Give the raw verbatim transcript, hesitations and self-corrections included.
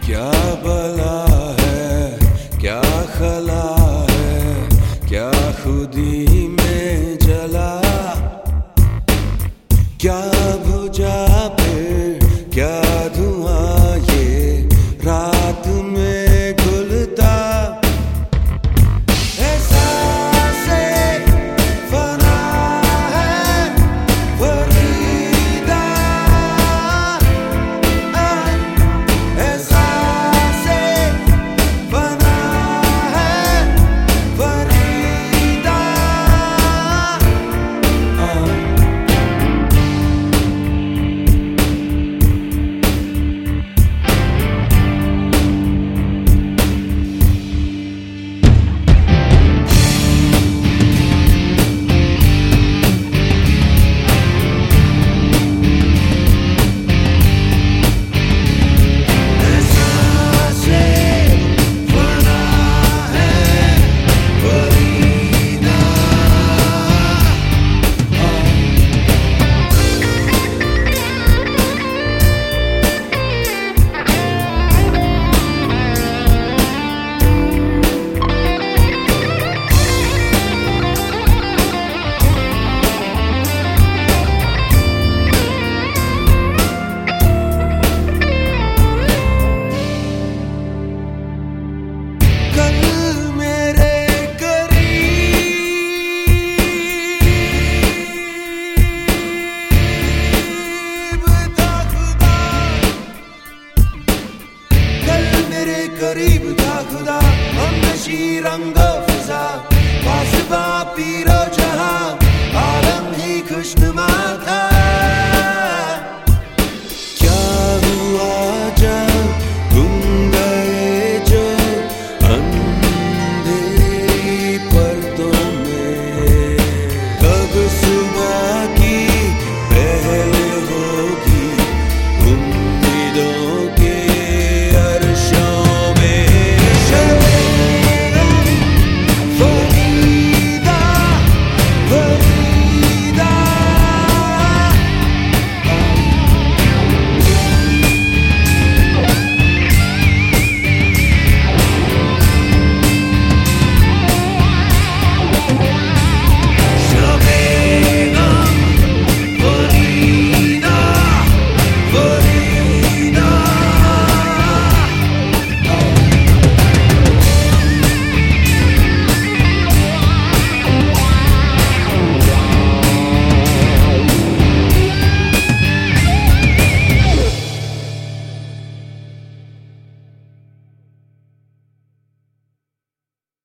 क्या बला है, क्या खला है, क्या खुदी में जला, क्या बुझा फिर क्या धुआं ये रात में घुलता। एहसासे फना है फरीदा, एहसासे फना है फरीदा। करीब था खुदा, हम नशी रंग फिजा, पास पीर